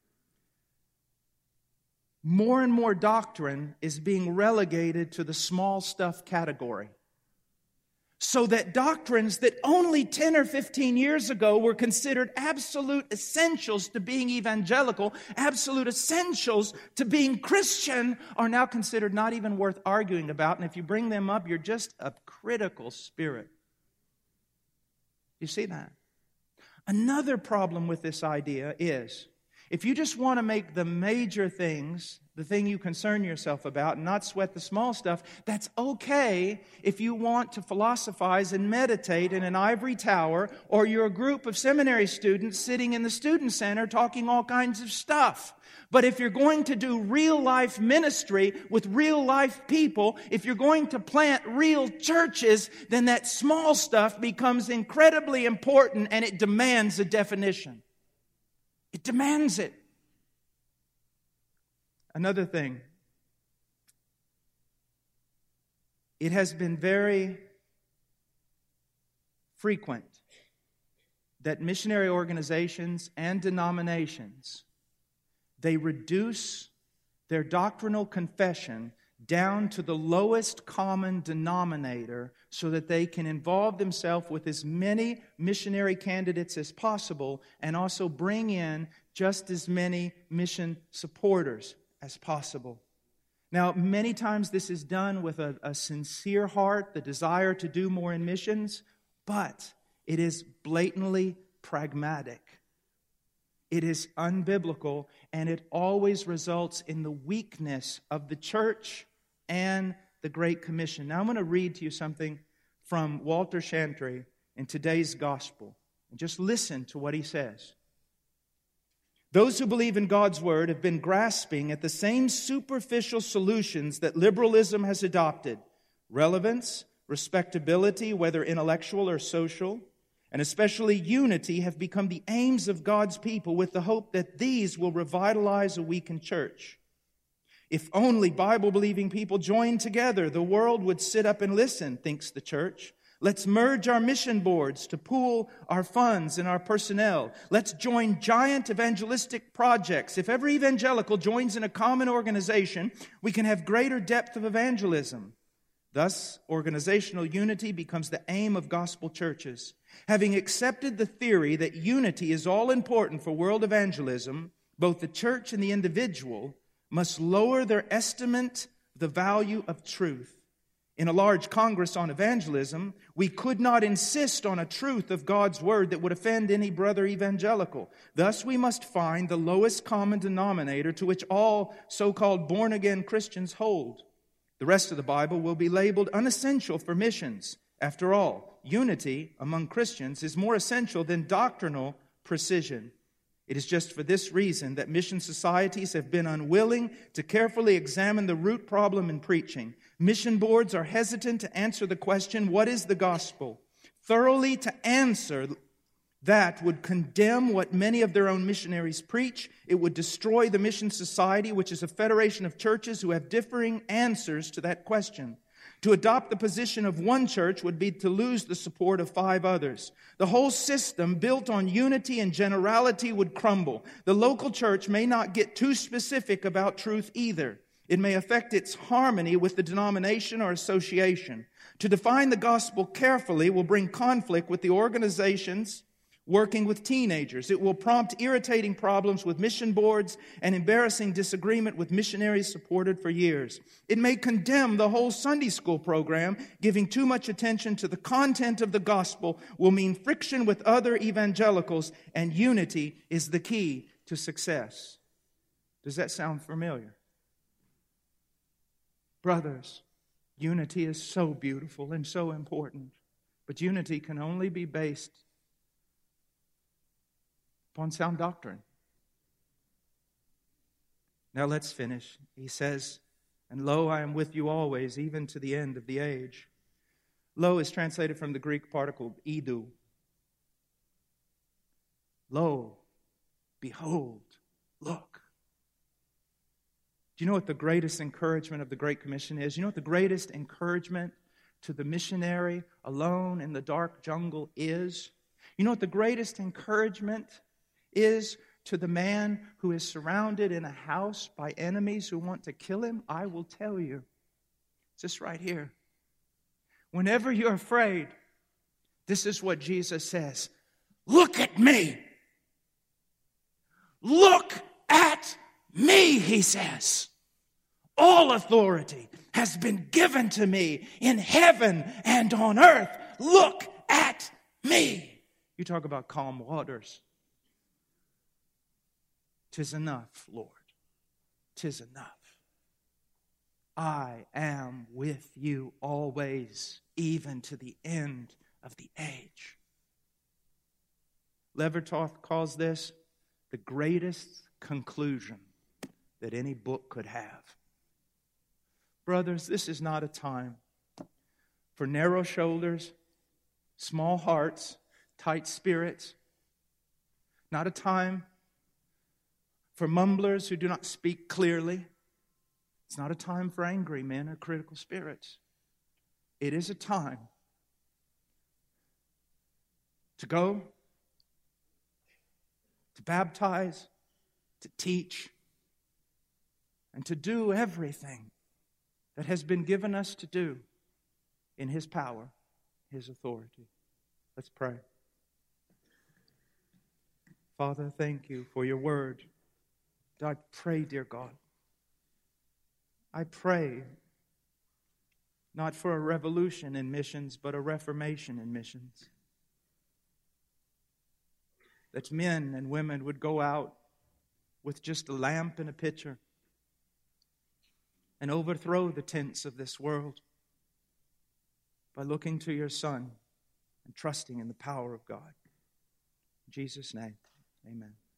More and more doctrine is being relegated to the small stuff category. So that doctrines that only ten or fifteen years ago were considered absolute essentials to being evangelical, absolute essentials to being Christian, are now considered not even worth arguing about. And if you bring them up, you're just a critical spirit. You see that? Another problem with this idea is, if you just want to make the major things the thing you concern yourself about and not sweat the small stuff, that's okay if you want to philosophize and meditate in an ivory tower, or you're a group of seminary students sitting in the student center talking all kinds of stuff. But if you're going to do real life ministry with real life people, if you're going to plant real churches, then that small stuff becomes incredibly important, and it demands a definition. It demands it. Another thing, it has been very frequent that missionary organizations and denominations, they reduce their doctrinal confession down to the lowest common denominator so that they can involve themselves with as many missionary candidates as possible and also bring in just as many mission supporters as possible. Now, many times this is done with a, a sincere heart, the desire to do more in missions, but it is blatantly pragmatic. It is unbiblical, and it always results in the weakness of the church and the Great Commission. Now, I'm going to read to you something from Walter Chantry in today's gospel. And just listen to what he says. Those who believe in God's Word have been grasping at the same superficial solutions that liberalism has adopted. Relevance, respectability, whether intellectual or social, and especially unity have become the aims of God's people, with the hope that these will revitalize a weakened church. If only Bible-believing people joined together, the world would sit up and listen, thinks the church. Let's merge our mission boards to pool our funds and our personnel. Let's join giant evangelistic projects. If every evangelical joins in a common organization, we can have greater depth of evangelism. Thus, organizational unity becomes the aim of gospel churches. Having accepted the theory that unity is all important for world evangelism, both the church and the individual must lower their estimate of the value of truth. In a large Congress on evangelism, we could not insist on a truth of God's Word that would offend any brother evangelical. Thus, we must find the lowest common denominator to which all so-called born-again Christians hold. The rest of the Bible will be labeled unessential for missions. After all, unity among Christians is more essential than doctrinal precision. It is just for this reason that mission societies have been unwilling to carefully examine the root problem in preaching. Mission boards are hesitant to answer the question, what is the gospel? Thoroughly to answer that would condemn what many of their own missionaries preach. It would destroy the mission society, which is a federation of churches who have differing answers to that question. To adopt the position of one church would be to lose the support of five others. The whole system, built on unity and generality, would crumble. The local church may not get too specific about truth either. It may affect its harmony with the denomination or association. To define the gospel carefully will bring conflict with the organizations working with teenagers. It will prompt irritating problems with mission boards and embarrassing disagreement with missionaries supported for years. It may condemn the whole Sunday school program. Giving too much attention to the content of the gospel will mean friction with other evangelicals, and unity is the key to success. Does that sound familiar? Brothers, unity is so beautiful and so important, but unity can only be based upon sound doctrine. Now let's finish. He says, "And lo, I am with you always, even to the end of the age." Lo is translated from the Greek particle idu. Lo, behold, look. Do you know what the greatest encouragement of the Great Commission is? You know what the greatest encouragement to the missionary alone in the dark jungle is? You know what the greatest encouragement is to the man who is surrounded in a house by enemies who want to kill him? I will tell you. It's just right here. Whenever you're afraid, this is what Jesus says. Look at me. Look at me, he says. All authority has been given to me in heaven and on earth. Look at me. You talk about calm waters. 'Tis enough, Lord. 'Tis enough. I am with you always, even to the end of the age. Levertoft calls this the greatest conclusion that any book could have. Brothers, this is not a time for narrow shoulders, small hearts, tight spirits. Not a time for mumblers who do not speak clearly. It's not a time for angry men or critical spirits. It is a time to go, to baptize, to teach, and to do everything that has been given us to do in His power, His authority. Let's pray. Father, thank you for your word. I pray, dear God, I pray not for a revolution in missions, but a reformation in missions. That men and women would go out with just a lamp and a pitcher and overthrow the tents of this world by looking to your Son and trusting in the power of God. In Jesus' name, amen.